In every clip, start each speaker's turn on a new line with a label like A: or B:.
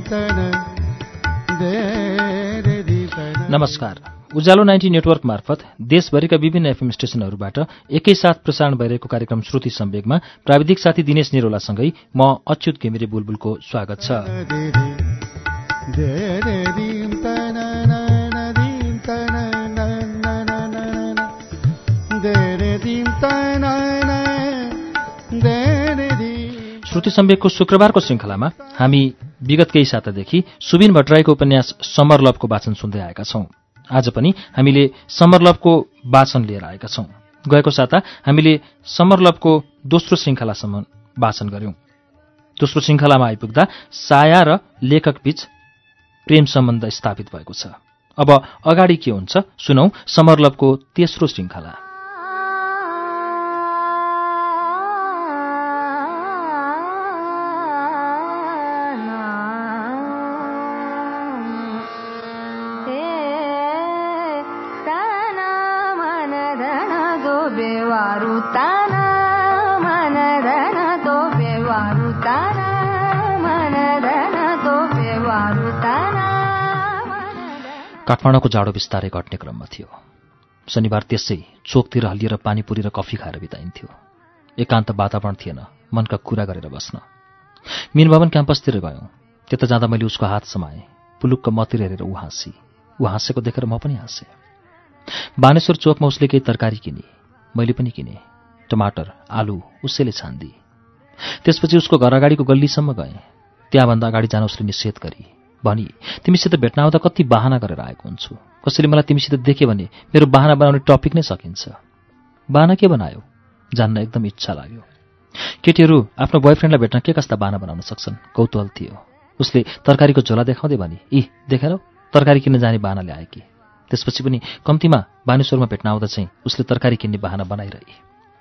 A: नमस्कार। उज्यालो 90 नेटवर्क मार्फत देशभरिका विभिन्न एफएम स्टेशनहरूबाट एकैसाथ प्रसारण भइरहेको कार्यक्रम श्रुति सम्वेगमा प्राविधिक साथी दिनेश निरोलासँगै म अच्युत घिमिरे बुलबुलको स्वागत छ। श्रुति सम्वेकको शुक्रबारको श्रृङ्खलामा हामी विगत केही सातादेखि सुबिन भट्टराईको उपन्यास समर लभको वाचन सुन्दै आएका छौं। आज पनि हामीले समर लभको वाचन लिएर आएका छौं। गएको साता हामीले समर लभको दोस्रो श्रृङ्खलासम्म वाचन गर्यौं। दोस्रो श्रृङ्खलामा आइपुग्दा साया र लेखक बीच प्रेम सम्बन्ध स्थापित भएको छ। अब अगाडि के हुन्छ सुनौ समर लभको तेस्रो श्रृङ्खला। काठमाडौँको जाडो बिस्तारै घट्ने क्रममा थियो। शनिबार त्यसै चोकतिर हल्लिएर पानीपुरी र कफी खाएर बिताइन्थ्यो। एकान्त वातावरण थिएन मनका कुरा गरेर बस्न। मीनभवन क्याम्पसतिर गयौँ। त्यता जाँदा मैले उसको हात समाएँ। पुलुक्क मतिर हेरेर ऊ हाँसी। ऊ हाँसेको देखेर म पनि हाँसेँ। बानेश्वर चोकमा उसले केही तरकारी किनी। मैले पनि किनेँ। टमाटर, आलु उसैले छान्दी। त्यसपछि उसको घर अगाडिको गल्लीसम्म गएँ। त्यहाँभन्दा अगाडि जान उसले निषेध गरी। भनी, तिमीसित भेट्न आउँदा कति बहाना गरेर आएको हुन्छु। कसैले मलाई तिमीसित देखे भने मेरो बहाना बनाउने टपिक नै सकिन्छ। बहाना के बनायो जान्न एकदम इच्छा लाग्यो। केटीहरू आफ्नो बोयफ्रेन्डलाई भेट्न के कस्ता बहाना बनाउन सक्छन् कौतूहल थियो। उसले तरकारीको झोला देखाउँदै भनी, यी देखेर तरकारी किन्न जाने बहाना ल्याए कि। त्यसपछि पनि कम्तीमा बानेश्वरमा भेट्न आउँदा चाहिँ उसले तरकारी किन्ने बहाना बनाइरहे।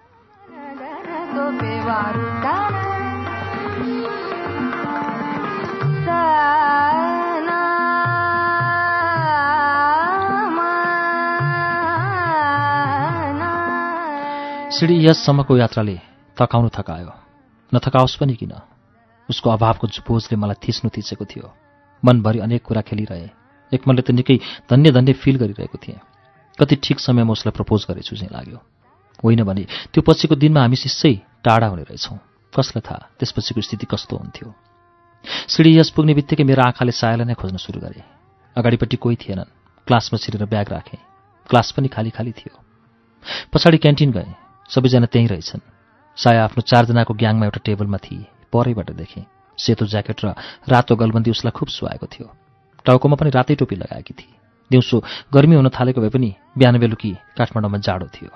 A: सिडी यससम्मको यात्राले थकाउनु थकायो। नथकाओस् पनि किन। उसको अभावको बोझले मलाई थिच्नु थिचेको थियो। मनभरि अनेक कुरा खेलिरहे। एक मनले त निकै धन्य धन्य फिल गरिरहेको थिएँ। कति ठिक समयमा उसलाई प्रपोज गरेछु चाहिँ लाग्यो। होइन भने त्यो पछिको दिनमा हामी सिस्सै टाढा हुने रहेछौँ। कसलाई थाहा त्यसपछिको स्थिति कस्तो हुन्थ्यो। सिडी यस पुग्ने बित्तिकै मेरो आँखाले सायालाई नै खोज्न सुरु गरे। अगाडिपट्टि कोही थिएनन्। क्लासमा छिरेर ब्याग राखेँ। क्लास पनि खाली खाली थियो। पछाडि क्यान्टिन गएँ। सबैजना त्यहीँ रहेछन्। साया आफ्नो 4 जनाको ग्याङमा एउटा टेबलमा थिए। परैबाट देखेँ। सेतो ज्याकेट र रातो गलबन्दी उसलाई खुब सुहाएको थियो। टाउकोमा पनि रातै टोपी लगाएकी थिए। दिउँसो गर्मी हुन थालेको भए पनि बिहान बेलुकी काठमाडौँमा जाडो थियो।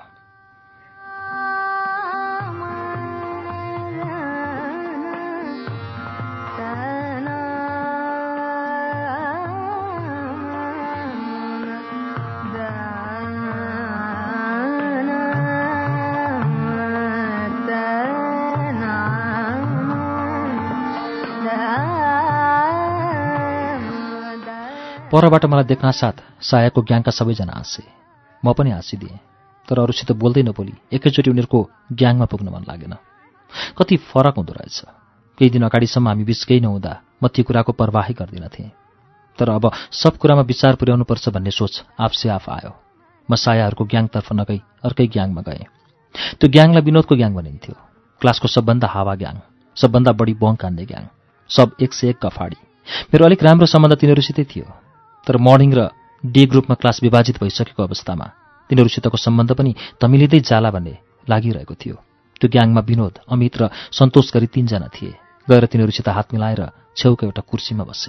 A: परबाट मलाई देख्न साथ सायाको ग्याङका सबैजना हाँसे। म पनि हाँसिदिएँ। तर अरूसित बोल्दै नबोली एकैचोटि उनीहरूको ग्याङमा पुग्न मन लागेन। कति फरक हुँदो रहेछ। केही दिन अगाडिसम्म हामी बीच केही नहुँदा म त्यो कुराको परवाही गर्दिनथेँ। तर अब सब कुरामा विचार पुर्याउनुपर्छ भन्ने सोच आफसे आफ आयो। म सायाहरूको ग्याङतर्फ नगई अर्कै ग्याङमा गएँ। त्यो ग्याङलाई विनोदको ग्याङ भनिन्थ्यो। क्लासको सबभन्दा हावा ग्याङ, सबभन्दा बढी बङ्क हान्ने ग्याङ, सब एक से एक गफाडी। मेरो अलिक राम्रो सम्बन्ध तिनीहरूसितै थियो। तर मर्निङ र डे ग्रुपमा क्लास विभाजित भइसकेको अवस्थामा तिनीहरूसितको सम्बन्ध पनि तमिलिँदै जाला भन्ने लागिरहेको थियो। त्यो ग्याङमा विनोद, अमित र सन्तोष गरी 3 जना थिए। गएर तिनीहरूसित हात मिलाएर छेउको एउटा कुर्सीमा बसे।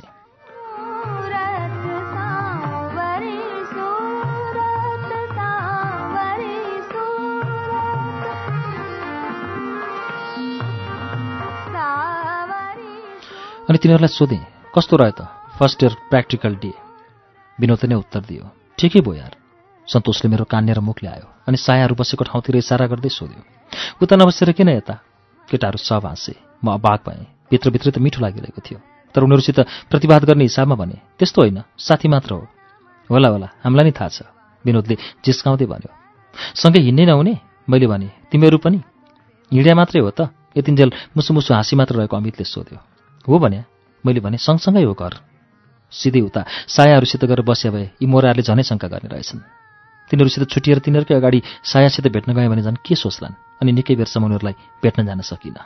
A: अनि तिनीहरूलाई सोधेँ, कस्तो रह्यो त फर्स्ट इयर प्र्याक्टिकल डे? विनोदले नै उत्तर दियो, ठिकै भयो यार। सन्तोषले मेरो कान्नेर मुख ल्यायो अनि सायाहरू बसेको ठाउँतिर इसारा गर्दै सोध्यो, उता नबसेर किन यता? केटाहरू सब हाँसे। म अबाक भएँ। भित्रभित्रै त मिठो लागिरहेको थियो। तर उनीहरूसित प्रतिवाद गर्ने हिसाबमा भने, त्यस्तो होइन, साथी मात्र हो। होला होला, हामीलाई नि थाहा छ, विनोदले जिस्काउँदै भन्यो। सँगै हिँड्नै नहुने? मैले भने, तिमीहरू पनि? हिँड्या मात्रै हो त? यतिन्जेल मुसुमुसु हाँसी मात्र रहेको अमितले सोध्यो। हो भन्या, मैले भने सँगसँगै हो घर। सिधै उता सायाहरूसित गएर बस्या भए यी मोराहरूले झनै शङ्का गर्ने रहेछन्। तिनीहरूसित छुटिएर तिनीहरूकै अगाडि सायासित भेट्न गएँ भने झन् के सोच्लान्, अनि निकै बेरसम्म उनीहरूलाई भेट्न जान सकिनँ।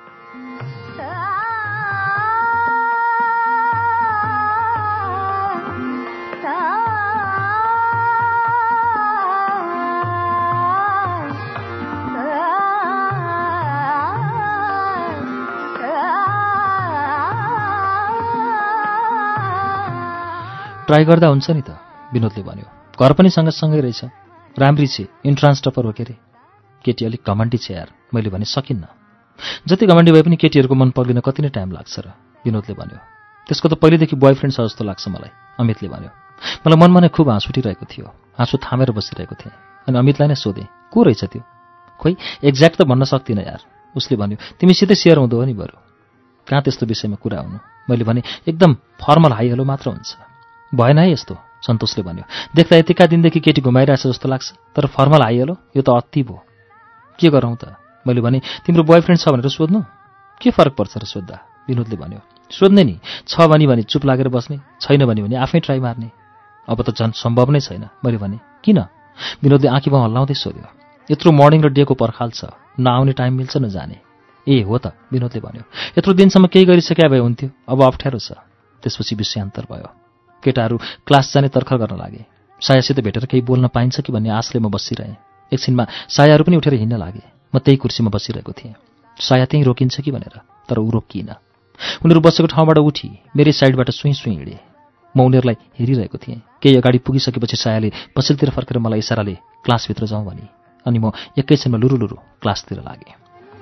A: ट्राई गर्दा हुन्छ नि त, विनोदले भन्यो। घर पनि सँगसँगै रहेछ, राम्री छे, इन्ट्रान्स टपर हो के रे। केटी अलिक घमण्डी छ यार, मैले भने सकिन्न। जति घमण्डी भए पनि केटीहरूको मन पग्लिन कति नै टाइम लाग्छ र, विनोदले भन्यो। त्यसको त पहिलेदेखि बोयफ्रेन्ड छ जस्तो लाग्छ मलाई, अमितले भन्यो। मलाई मनमा नै खुब हाँस उठिरहेको थियो, हाँसो थामेर बसिरहेको थिएँ। अनि अमितलाई नै सोधेँ, को रहेछ त्यो? खोइ एक्ज्याक्ट त भन्न सक्दिनँ यार, उसले भन्यो। तिमी सिधै सेयर हुँदो हो नि बरु, कहाँ त्यस्तो विषयमा कुरा हुनु। मैले भने एकदम फर्मल हाई हेलो मात्र हुन्छ। भएन है यस्तो, सन्तोषले भन्यो। देख्दा यतिका दिनदेखि केटी घुमाइरहेछ जस्तो लाग्छ, तर फर्मल हाई हेलो यो त अति भयो। के गरौँ त? मैले भने तिम्रो बोयफ्रेन्ड छ भनेर सोध्नु, के फरक पर्छ र सोद्धा, विनोदले भन्यो। सोध्ने नि, छ भने चुप लागेर बस्ने, छैन भने आफै ट्राई मार्ने। अब त झन् सम्भव नै छैन। मैले भने किन? विनोदले आँखी बाउ हल्लाउँदै सोध्यो। यत्रो मर्निङ र डेको पर्खाल छ, नआउने टाइम मिल्छ न जाने। ए हो त, विनोदले भन्यो। यत्रो दिनसम्म केही गरिसक्या भए हुन्थ्यो, अब अप्ठ्यारो छ। त्यसपछि विषयान्तर भयो। केटाहरू क्लास जाने तर्खर गर्न लागे। सायासित भेटेर केही बोल्न पाइन्छ कि भन्ने आशले म बसिरहेँ। एकछिनमा सायाहरू पनि उठेर हिँड्न लागे। म त्यही कुर्सीमा बसिरहेको थिएँ। साया त्यहीँ रोकिन्छ कि भनेर, तर ऊ रोकिएन। उनीहरू बसेको ठाउँबाट उठी मेरै साइडबाट सुई हिँडे। म उनीहरूलाई हेरिरहेको थिएँ। केही अगाडि पुगिसकेपछि सायाले पछिल्तिर फर्केर मलाई इसाराले क्लासभित्र जाउँ भने, अनि म एकैछिनमा लुरु क्लासतिर लागेँ।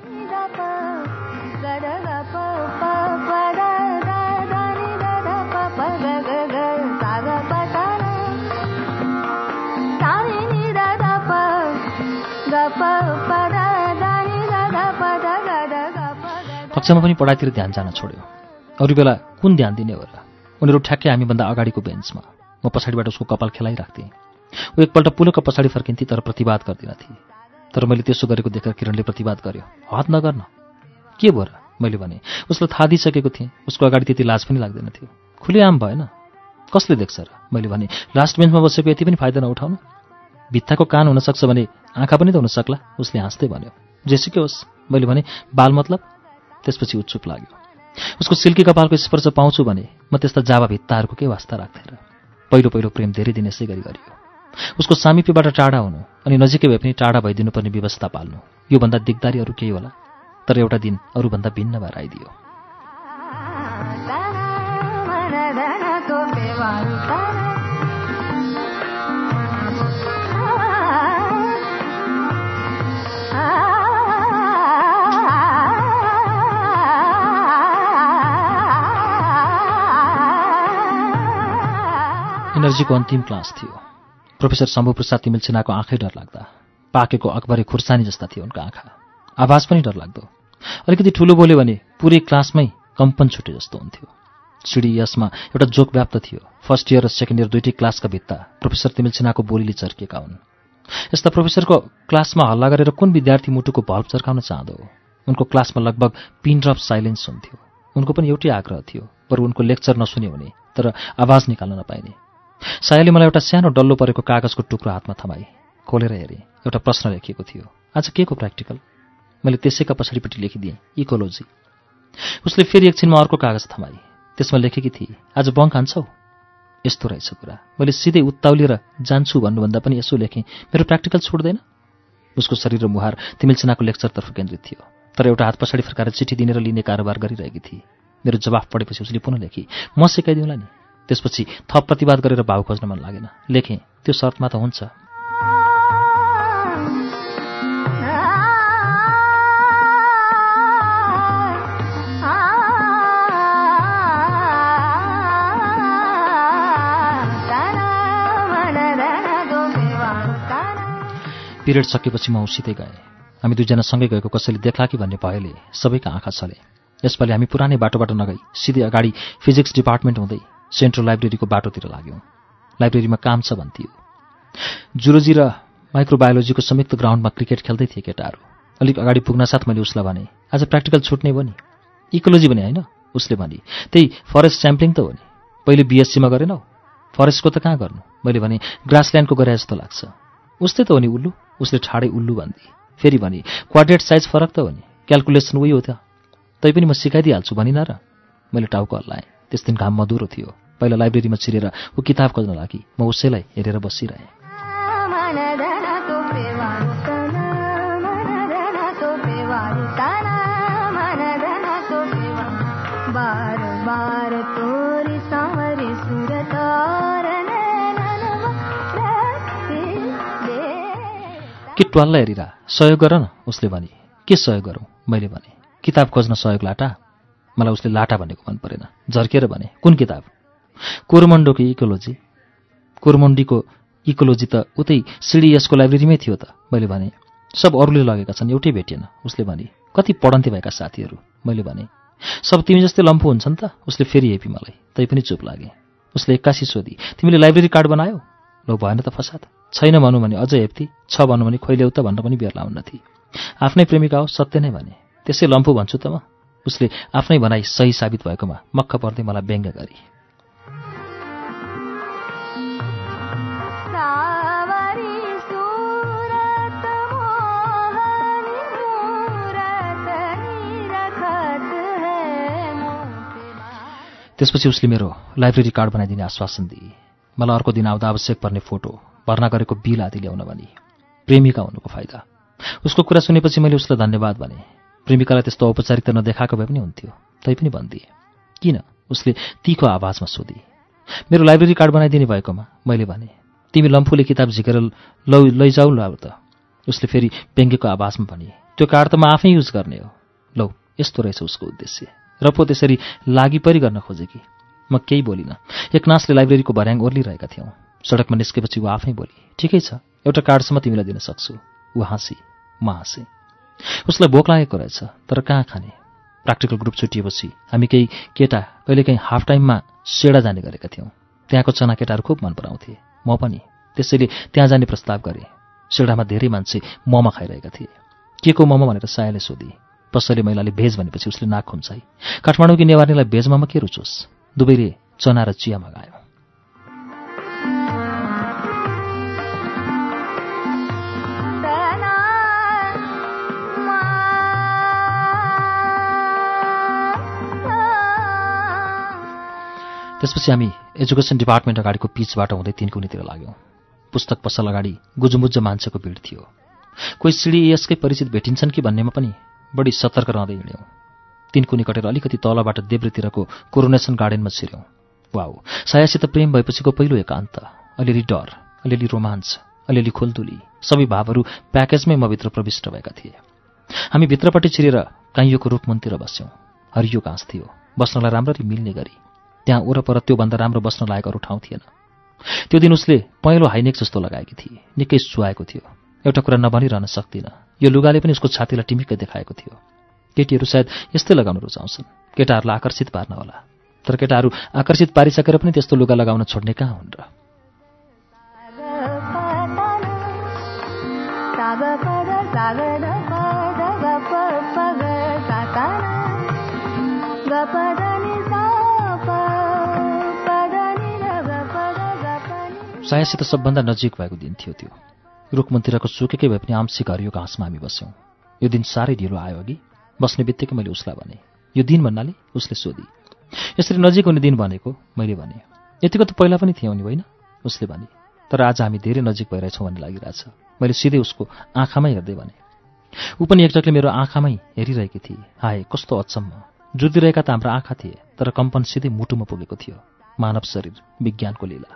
A: कक्षामा पनि पढाइतिर ध्यान जान छोड्यो। अरू बेला कुन ध्यान दिने हो र? उनीहरू ठ्याक्कै हामीभन्दा अगाडिको बेन्चमा। म पछाडिबाट उसको कपाल खेलाइराख्थेँ। ऊ एकपल्ट पुलुक पछाडि फर्किन्थे, तर प्रतिवाद गर्दिनथे। तर मैले त्यसो गरेको देखेर किरणले प्रतिवाद गर्यो। हद नगर्न, के भयो र? मैले भने। उसलाई थाहा दिइसकेको थिएँ, उसको अगाडि त्यति लाज पनि लाग्दैन थियो। खुलेआम भएन, कसले देख्छ र? मैले भने। लास्ट बेन्चमा बसेको यति पनि फाइदा नउठाउनु। भित्ताको कान हुनसक्छ भने आँखा पनि त हुनसक्ला, उसले हाँस्दै भन्यो। जेसुकै होस्, मैले भने। बाल मतलब? त्यसपछि ऊ चुप लाग्यो। उसको सिल्की कपालको स्पर्श पाउँछु भने म त्यस्ता जावा भित्ताहरूको के वास्ता राख्थेँ र? पहिलो प्रेम धेरै दिन यसै गरी गरियो। उसको सामिप्यबाट टाढा हुनु अनि नजिकै भए पनि टाढा भइदिनुपर्ने व्यवस्था पाल्नु, योभन्दा दिगदारी अरू केही होला? तर एउटा दिन अरूभन्दा भिन्न भएर आइदियो। इनर्जीको अन्तिम क्लास थियो। प्रोफेसर शम्भुप्रसाद तिमिल्सिनाको आँखै डर लाग्दा, पाकेको अकबरे खुर्सानी जस्ता थियो उनका आँखा। आवाज पनि डर लाग्दो। अलिकति ठुलो बोल्यो भने पुरै क्लासमै कम्पन छुटे जस्तो हुन्थ्यो। सिडिएसमा एउटा जोक व्याप्त थियो। फर्स्ट इयर र सेकेन्ड इयर दुईटै क्लासका भित्ता प्रोफेसर तिमिल्सिनाको बोलीले चर्किएका हुन्। यस्ता प्रोफेसरको क्लासमा हल्ला गरेर कुन विद्यार्थी मुटुको भल्भ चर्काउन चाहँदो हो? उनको क्लासमा लगभग पिन ड्रप साइलेन्स हुन्थ्यो। उनको पनि एउटै आग्रह थियो, बरु उनको लेक्चर नसुने हुने, तर आवाज निकाल्न नपाइने। सायाले मलाई एउटा सानो डल्लो परेको कागजको टुक्रो हातमा थमाई। खोलेर हेरेँ, एउटा प्रश्न लेखिएको थियो। आज के को प्र्याक्टिकल? मैले त्यसैका पछाडिपट्टि लेखिदिएँ, इकोलोजी। उसले फेरि एकछिनमा अर्को कागज थमाई। त्यसमा लेखेकी थिए, आज बङ्क हान्छौ? यस्तो रहेछ कुरा। मैले सिधै उत्ताउलिएर जान्छु भन्नुभन्दा पनि यसो लेखेँ, मेरो प्र्याक्टिकल छुट्दैन? उसको शरीर र मुहार तिमिल्सिनाको लेक्चरतर्फ केन्द्रित थियो, तर एउटा हात पछाडि फर्काएर चिठी दिने र लिने कारोबार गरिरहेकी थिए। मेरो जवाफ पढेपछि उसले पुनः लेखी, म सिकाइदिउँला नि। त्यसपछि थप प्रतिवाद गरेर भाउ खोज्न मन लागेन। लेखेँ, त्यो शर्तमा त हुन्छ। पिरियड सकेपछि म उसितै गएँ। हामी दुईजना सँगै गएको कसैले देख्ला कि भन्ने भयले सबैका आँखा छले। यसपालि हामी पुरानै बाटोबाट नगई सिधै अगाडि फिजिक्स डिपार्टमेन्ट हुँदै सेन्ट्रल लाइब्रेरीको बाटोतिर लाग्यौँ। लाइब्रेरीमा काम छ भन्थ्यो। जुलोजी र माइक्रोबायोलोजीको संयुक्त ग्राउन्डमा क्रिकेट खेल्दै थिए केटाहरू। अलिक अगाडि पुग्न साथ मैले उसलाई भने, आज प्र्याक्टिकल छुट्ने भयो नि। इकोलोजी भने होइन, उसले भनी, त्यही फरेस्ट स्याम्पलिङ त हो नि, पहिले BSc-मा गरेनौ? फरेस्टको त कहाँ गर्नु? मैले भने, ग्रासल्यान्डको गरे जस्तो लाग्छ। उस्तै त हो नि उल्लु, उसले ठाडै उल्लु भन्दे। फेरि भनी, क्वाड्रेट साइज फरक त हो नि, क्याल्कुलेसन उही हो त। तैपनि म सिकाइदिइहाल्छु भनिन र? मैले टाउको हल्लाएँ। त्यस दिन घाम मधुरो थियो। पहिला लाइब्रेरीमा छिरेर ऊ किताब खोज्न लागि, म उसैलाई हेरेर बसिरहेँ। के ट्वाललाई हेरिरा, सहयोग गर न, उसले भने। के सहयोग गरौँ? मैले भने। किताब खोज्न सहयोग लाटा? मलाई उसले लाटा भनेको मन परेन। झर्केर भने, कुन किताब? कोरोमण्डोको इकोलोजी। कोरोमण्डीको इकोलोजी त उतै CDSको लाइब्रेरीमै थियो त, मैले भने। सब अरूले लगेका छन्, एउटै भेटिएन, उसले भने। कति पढन्थे भएका साथीहरू? मैले भने। सब तिमी जस्तै लम्फू हुन्छन् त, उसले फेरि हेपी मलाई। तैपनि चुप लागे। उसले 81 सोधी, तिमीले लाइब्रेरी कार्ड बनायौ? लौ भएन त फसाद। छैन भनौँ भने अझ हेप्ती, छ भनौँ भने खोइल्याउ त भन्न पनि बेर लाउन्न थिए। आफ्नै प्रेमिका हो, सत्य नै भने। त्यसै लम्फू भन्छु त म? उसले आफ्नै भनाइ सही साबित भएकोमा मक्ख पर्दै मलाई व्यङ्ग्य गरी। त्यसपछि उसले मेरो लाइब्रेरी कार्ड बनाइदिने आश्वासन दिए। मलाई अर्को दिन आउँदा आवश्यक पर्ने फोटो, भर्ना गरेको बिल आदि ल्याउन भनी। प्रेमिका हुनुको फाइदा। उसको कुरा सुनेपछि मैले उसलाई धन्यवाद भने। प्रेमिकालाई त्यस्तो औपचारिकता नदेखाएको भए पनि हुन्थ्यो, तैपनि भनिदिए। किन? उसले तीखो आवाजमा सोधी। मेरो लाइब्रेरी कार्ड बनाइदिने भएकोमा, मैले भने। तिमी लम्फूले किताब झिकेर लैजाऊ ल त, उसले फेरि व्यङ्ग्यको आवाजमा भने। त्यो कार्ड त म आफै युज गर्ने हो। लौ, यस्तो रहेछ उसको उद्देश्य। र पो त्यसरी लागिपरि गर्न खोजेकी। म केही बोलिनँ। एकनासले लाइब्रेरीको भर्याङ ओर्लिरहेका थियौँ। सडकमा निस्केपछि ऊ आफै बोली, ठिकै छ, एउटा कार्डसम्म तिमीलाई दिन सक्छु। ऊ हाँसी, म हाँसेँ। उसलाई भोक लागेको रहेछ, तर कहाँ खाने? प्र्याक्टिकल ग्रुप छुटिएपछि हामी केही केटा कहिलेकाहीँ हाफ टाइममा सेडा जाने गरेका थियौँ। त्यहाँको चना केटाहरू खुब मन पराउँथे, म पनि। त्यसैले त्यहाँ जाने प्रस्ताव गरेँ। सेडामा धेरै मान्छे मोमो खाइरहेका थिए। के को मोमो भनेर सायाले सोधी। पसैले महिलाले भेज भनेपछि उसले नाक खुम्चाई। काठमाडौँकी नेवारनीलाई भेज मोमो के रुचोस्? दुवैले चना र चिया मगायो। त्यसपछि हामी एजुकेसन डिपार्टमेन्ट अगाडिको पिचबाट हुँदै तिनकुनीतिर लाग्यौँ। पुस्तक पसल अगाडि गुजुमुज्ज मान्छेको भिड थियो। कोही CDSकै परिचित भेटिन्छन् कि भन्नेमा पनि बढी सतर्क रहँदै हिँड्यौँ। तिनकुनी कटेर अलिकति तलबाट देब्रेतिरको कोरोनेसन गार्डनमा छिर्यौँ। वाउ, सायासित प्रेम भएपछिको पहिलो एकान्त। अलिअलि डर, अलिअलि रोमाञ्च, अलिअलि खुल्दुली, सबै भावहरू प्याकेजमै मभित्र प्रविष्ट भएका थिए। हामी भित्रपट्टि छिरेर काइयोको रुखमुन्तिर बस्यौँ। हरियो घाँस थियो, बस्नलाई राम्ररी मिल्ने गरी। त्यहाँ वरपर त्योभन्दा राम्रो बस्न लायक अरू ठाउँ थिएन। त्यो दिन उसले पहेँलो हाइनेक जस्तो लगाएकी थिए, निकै सुहाएको थियो। एउटा कुरा नभनिरहन सक्दिनँ, यो लुगाले पनि उसको छातीलाई टिमिक्कै देखाएको थियो। केटीहरू सायद यस्तै लगाउन रुचाउँछन्, केटाहरूलाई आकर्षित पार्न होला। तर केटाहरू आकर्षित पारिसकेर पनि त्यस्तो लुगा लगाउन छोड्ने कहाँ हुन् र? सायासित सबभन्दा नजिक भएको दिन थियो त्यो। रुखमुन्तिरको सुकेकै भए पनि आंशिक हरियो घाँसमा हामी बस्यौँ। यो दिन साह्रै ढिलो आयो अघि। बस्ने बित्तिकै मैले उसलाई भने, यो दिन भन्नाले? उसले सोधी। यसरी नजिक हुने दिन भनेको, मैले भने। यतिको त पहिला पनि थियौँ नि, होइन? उसले भने। तर आज हामी धेरै नजिक भइरहेछौँ भन्ने लागिरहेछ। मैले सिधै उसको आँखामै हेर्दै भने। ऊ पनि एकटकले मेरो आँखामै हेरिरहेकी थिए। हाय, कस्तो अचम्म! जुधिरहेका त हाम्रा आँखा थिए, तर कम्पन सिधै मुटुमा पुगेको थियो। मानव शरीर, विज्ञानको लीला।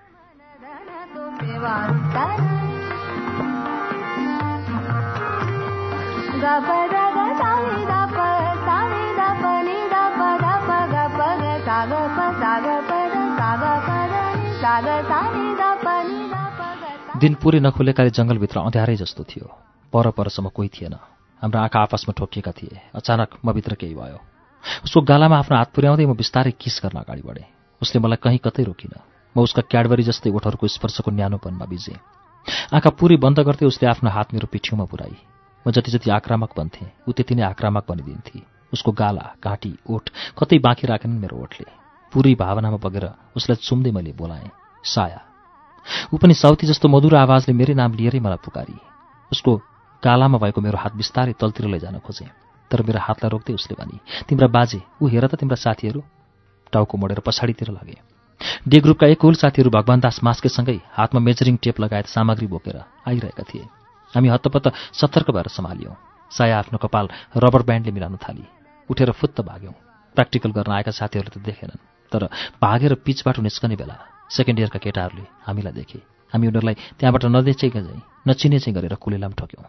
A: दिन पुरै नखुलेकाले जङ्गलभित्र अँध्यारै जस्तो थियो। परसम्म कोही थिएन। हाम्रा आँखा आपसमा ठोकिएका थिए। अचानक मभित्र केही भयो। उसको गालामा आफ्नो हात पुर्याउँदै म बिस्तारै किस गर्न अगाडि बढेँ। उसले मलाई कहीँ कतै रोकिन। म उसका क्याडबरी जस्तै ओठहरूको स्पर्शको न्यानोपनमा बिजेँ। आँखा पुरै बन्द गर्दै उसले आफ्नो हात मेरो पिठ्यौँमा पुर्याई। म जति जति आक्रामक बन्थेँ, ऊ त्यति नै आक्रामक बनिदिन्थे। उसको गाला, घाँटी, ओठ कतै बाँकी राखेनन् मेरो ओठले। पुरै भावनामा बगेर उसलाई चुम्दै मैले बोलाएँ, साया। ऊ पनि साउथी जस्तो मधुर आवाजले मेरै नाम लिएरै मलाई पुकारी। उसको गालामा भएको मेरो हात बिस्तारै तलतिर लैजान खोजेँ, तर मेरो हातलाई रोक्दै उसले भनी, तिम्रा बाजे, ऊ हेर त तिम्रा साथीहरू। टाउको मोडेर पछाडितिर लागे। डे ग्रुपका एक हुल साथीहरू भगवान दास मास्केसँगै हातमा मेजरिङ टेप लगायत सामग्री बोकेर आइरहेका थिए। हामी हत्तपत्त सतर्क भएर सम्हालियौँ। साया आफ्नो कपाल रबर ब्यान्डले मिलाउन थाली। उठेर फुत्त भाग्यौँ। प्र्याक्टिकल गर्न आएका साथीहरूले त देखेनन्, तर भागेर पिचबाट निस्कने बेला सेकेन्ड इयरका केटाहरूले हामीलाई देखे। हामी उनीहरूलाई त्यहाँबाट नदेखेकै चाहिँ नचिने चाहिँ गरेर कुलेलाम ठोक्यौँ।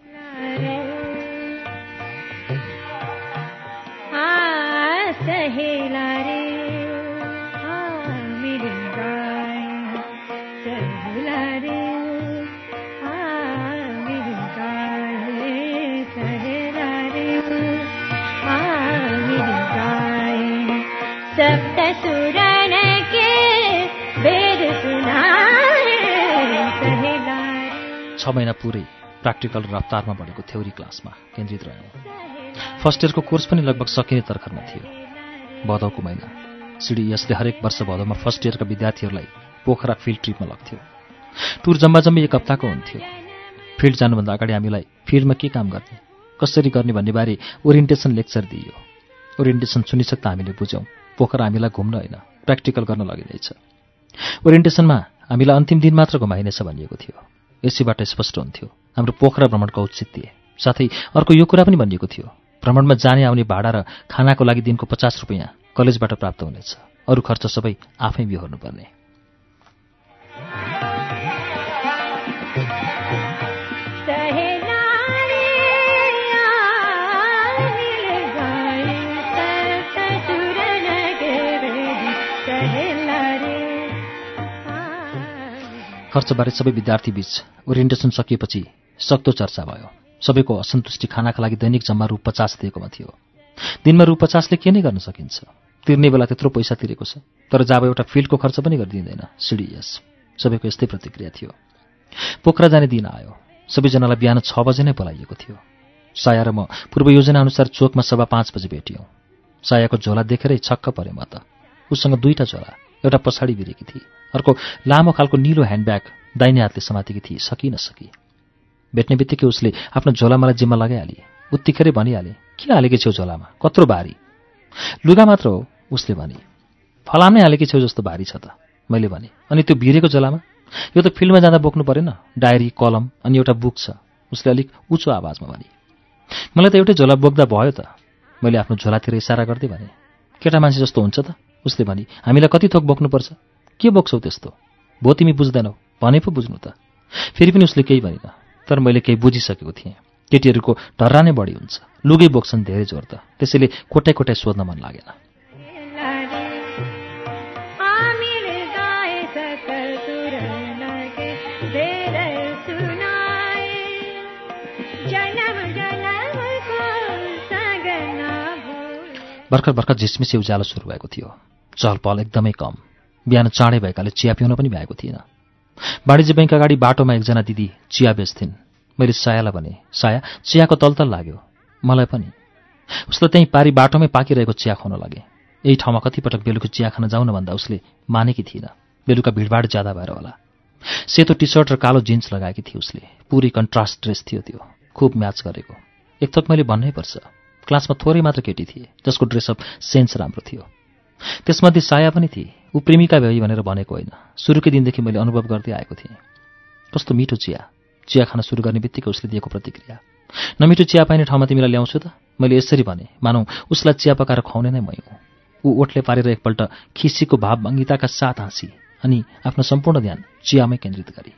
A: छ महिना पुरै प्र्याक्टिकल रफ्तारमा बढेको थ्योरी क्लासमा केन्द्रित रह्यौँ। फर्स्ट इयरको कोर्स पनि लगभग सकिने तर्खरमा थियो। भदौको महिना सिडिएसले हरेक वर्ष भदौमा फर्स्ट इयरका विद्यार्थीहरूलाई पोखरा फिल्ड ट्रिपमा लग्थ्यो। टुर जम्मा एक हप्ताको हुन्थ्यो। फिल्ड जानुभन्दा अगाडि हामीलाई फिल्डमा के काम गर्ने, कसरी गर्ने भन्ने बारे ओरिएन्टेसन लेक्चर दिइयो। ओरिएन्टेसन सुनिसक्दा हामीले बुझ्यौँ पोखरा हामीलाई घुम्न होइन, प्र्याक्टिकल गर्न लगिँदैछ। ओरिएन्टेसनमा हामीलाई अन्तिम दिन मात्र घुमाइनेछ भनिएको थियो। यसैबाट स्पष्ट हुन्थ्यो हाम्रो पोखरा भ्रमणको औचित्य। साथै अर्को यो कुरा पनि भनिएको थियो, भ्रमणमा जाने आउने भाडा र खानाको लागि दिनको 50 रुपियाँ कलेजबाट प्राप्त हुनेछ, अरू खर्च सबै आफै बिहोर्नुपर्ने। खर्चबारे सबै विद्यार्थी बीच ओरिएन्टेसन सकिएपछि सक्दो चर्चा भयो। सबैको असन्तुष्टि खानाका लागि दैनिक जम्मा रु 50 दिएकोमा थियो। दिनमा रु 50ले के नै गर्न सकिन्छ? तिर्ने बेला त्यत्रो पैसा तिरेको छ, तर जब एउटा फिल्डको खर्च पनि गरिदिँदैन सिडिएस। सबैको यस्तै प्रतिक्रिया थियो। पोखरा जाने दिन आयो। सबैजनालाई बिहान 6 बजे नै बोलाइएको थियो। साया र म पूर्व योजना अनुसार चोकमा 5:15 बजे भेटियौँ। सायाको झोला देखेरै छक्क परे म त। उसँग 2टा झोला, एउटा पछाडि भिरेकी थिए, अर्को लामो खालको निलो ह्यान्डब्याग दाहिने हातले समातेकी थिए। सकि नसकी भेट्ने बित्तिकै उसले आफ्नो झोला मलाई जिम्मा लगाइहाले। उत्तिखेरै भनिहाले, के हालेकी छेउ झोलामा, कत्रो भारी? लुगा मात्र हो, उसले भने। फलाम नै हालेकी छेउ जस्तो भारी छ त, मैले भने। अनि त्यो भिरेको झोलामा? यो त फिल्डमा जाँदा बोक्नु परेन, डायरी, कलम अनि एउटा बुक छ, उसले अलिक उच्च आवाजमा भने। मलाई त एउटै झोला बोक्दा भयो त, मैले आफ्नो झोलातिर इसारा गर्दै भने। केटा मान्छे जस्तो हुन्छ त, उसले भनी। हामीलाई कति थोक बोक्नुपर्छ? के बोक्छौ त्यस्तो? भो तिमी बुझ्दैनौ, भने पो बुझ्नु त। फेरि पनि उसले केही भनेन, तर मैले केही बुझिसकेको थिएँ। केटीहरूको ढर्रा नै बढी हुन्छ, लुगै बोक्छन् धेरै जोर त, त्यसैले कोटाइ कोटाइ सोध्न मन लागेन। भर्खर भर्खर झिसमिसे उज्यालो सुरु भएको थियो। चहल पहल एकदमै कम। बिहान चाँडै भएकाले चिया पिउन पनि भ्याएको थिएन। वाणिज्य बैंक अगाडि बाटोमा एकजना दिदी चिया बेच्थिन्। मैले सायालाई भने, साया, चियाको तलतल लाग्यो। मलाई पनि। उसले त्यहीँ पारी बाटोमै पाकिरहेको चिया खुवाउन लागे। यही ठाउँमा कतिपटक बेलुकी चिया खान जाउन भन्दा उसले मानेकी थिएन। बेलुका भिडभाड ज्यादा भएर होला। सेतो टी सर्ट र कालो जिन्स लगाएकी थिए उसले। पुरै कन्ट्रास्ट ड्रेस थियो त्यो, खुब म्याच गरेको। एकथोक मैले भन्नै पर्छ, क्लासमा थोरै मात्र केटी थिए जसको ड्रेसअप सेन्स राम्रो थियो। त्यसमध्ये साया पनि थिए। ऊ प्रेमिका भई भनेर भनेको होइन, सुरुकै दिनदेखि मैले अनुभव गर्दै आएको थिएँ। कस्तो मिठो चिया। चिया खान सुरु गर्ने बित्तिकै उसले दिएको प्रतिक्रिया, नमिठो चिया पाइने ठाउँमा तिमीलाई ल्याउँछु त, मैले यसरी भने। मानौ उसलाई चिया पकाएर खुवाउने नै मै हुँ। ऊ ओठले पारेर एकपल्ट खिसीको भावभङ्गिताका साथ हाँसी अनि आफ्नो सम्पूर्ण ध्यान चियामै केन्द्रित गरी।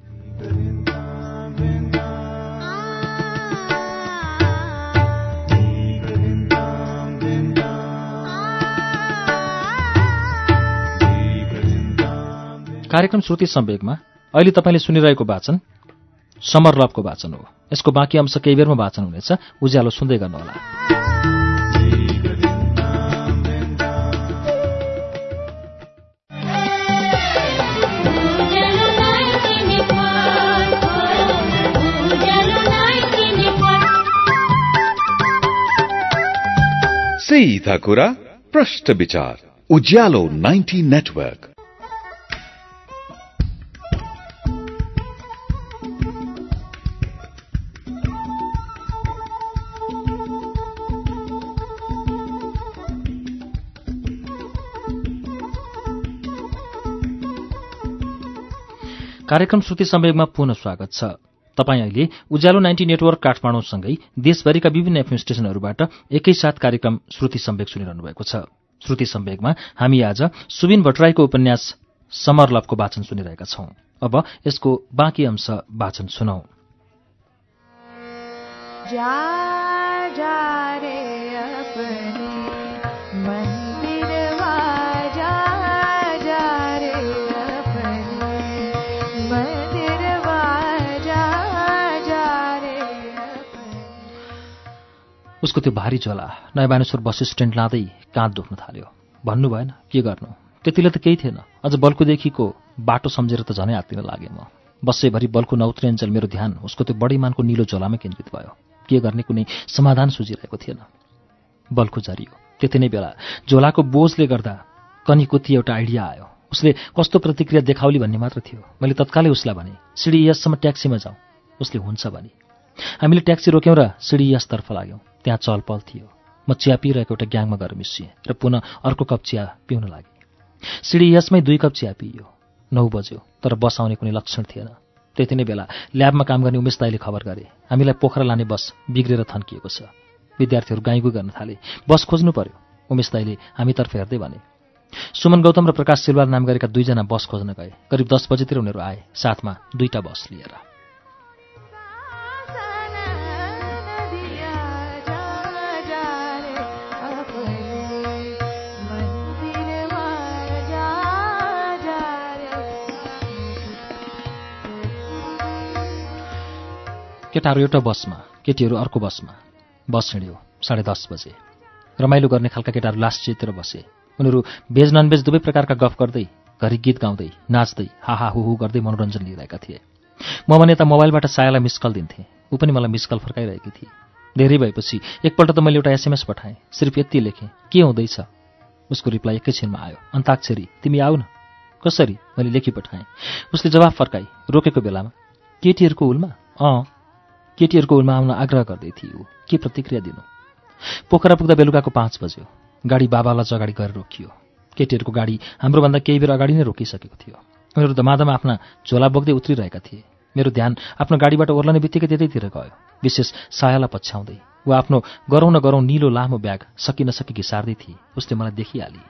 A: कार्यक्रम श्रुति सम्वेकमा अहिले तपाईँले सुनिरहेको वाचन समर लभको वाचन हो। यसको बाँकी अंश केही बेरमा वाचन हुनेछ। उज्यालो सुन्दै गर्नुहोला।
B: सीधा कुरा प्रष्ट विचार उज्यालो 90 नेटवर्क।
A: कार्यक्रम श्रुति सम्वेगमा पुनः स्वागत छ। तपाईँ अहिले उज्यालो 90 नेटवर्क काठमाडौँसँगै देशभरिका विभिन्न एफएम स्टेशनहरूबाट एकैसाथ कार्यक्रम श्रुति सम्वेग सुनिरहनु भएको छ। श्रुति सम्वेगमा हामी आज सुबिन भट्टराईको उपन्यास समरलभको वाचन सुनिरहेका छौं। अब यसको बाँकी अंश वाचन सुनौ। उसको त्यो भारी झोला नयाँ बानेश्वर बस स्ट्यान्ड लाँदै काँध दुख्न थाल्यो। भन्नु भएन, के गर्नु, त्यतिले त केही थिएन। अझ बल्कुदेखिको बाटो सम्झेर त झनै हात्तिन लागे म। बस्सैभरि बल्कु नउत्रिन्जेल मेरो ध्यान उसको त्यो बढी मानको निलो झोलामै केन्द्रित भयो। के गर्ने कुनै समाधान सुझिरहेको थिएन। बल्कु झरियो। त्यति नै बेला झोलाको बोझले गर्दा कनीको ती एउटा आइडिया आयो। उसले कस्तो प्रतिक्रिया देखाउली भन्ने मात्र थियो। मैले तत्कालै उसलाई भने, सिडिएससम्म ट्याक्सीमा जाउँ। उसले हुन्छ भने हामीले ट्याक्सी रोक्यौँ र सिडिएसतर्फ लाग्यौँ। त्यहाँ चलपल थियो। म चिया पिइरहेको एउटा ग्याङमा गएर मिसिएँ र पुनः अर्को कप चिया पिउन लागेँ। सिडिएसमै 2 कप चिया पिइयो। 9 बज्यो, तर बस आउने कुनै लक्षण थिएन। त्यति नै बेला ल्याबमा काम गर्ने उमेश दाइले खबर गरे, हामीलाई पोखरा लाने बस बिग्रेर थन्किएको छ। विद्यार्थीहरू गाईगुई गर्न थाले। बस खोज्नु पर्यो। उमेश दाइले हामीतर्फ हेर्दै भने। सुमन गौतम र प्रकाश सिलवाल नाम गरेका 2 जना बस खोज्न गए। करिब 10 बजेतिर उनीहरू आए, साथमा 2टा बस लिएर। केटाहरू एउटा बसमा, केटीहरू अर्को बसमा। बस हिँड्यो। 10:30 बजे। रमाइलो गर्ने खालका केटाहरू लास्ट सिटतिर बसे। उनीहरू भेज ननभेज दुवै प्रकारका गफ गर्दै, घरि गीत गाउँदै, नाच्दै, हाहा हुहु गर्दै मनोरञ्जन लिइरहेका थिए। म भने यता मोबाइलबाट सायालाई मिस कल दिन्थेँ। ऊ पनि मलाई मिस कल फर्काइरहेकी थिए। धेरै भएपछि एकपल्ट त मैले एउटा एसएमएस पठाएँ। सिर्फ यति लेखेँ, के हुँदैछ? उसको रिप्लाई एकैछिनमा आयो, अन्ताक्षरी, तिमी आऊ न। कसरी? मैले लेखी पठाएँ। उसले जवाफ फर्काई, रोकेको बेलामा। केटीहरूको हुलमा? केटीहरूको हुलमा आउन आग्रह गर्दै थिए। ऊ के प्रतिक्रिया दिनु? पोखरा पुग्दा बेलुकाको 5 बज्यो। गाडी बाबालाई अगाडि गएर रोकियो। केटीहरूको गाडी हाम्रोभन्दा केही बेर अगाडि नै रोकिसकेको थियो। उनीहरू धमाधम आफ्ना झोला बोक्दै उत्रिरहेका थिए। मेरो ध्यान आफ्नो गाडीबाट ओर्लने बित्तिकै त्यतैतिर गयो, विशेष सायालाई पछ्याउँदै। ऊ आफ्नो गरौँ न गरौँ निलो लामो ब्याग सकि नसकी घिसार्दै थिए। उसले मलाई देखिहाली।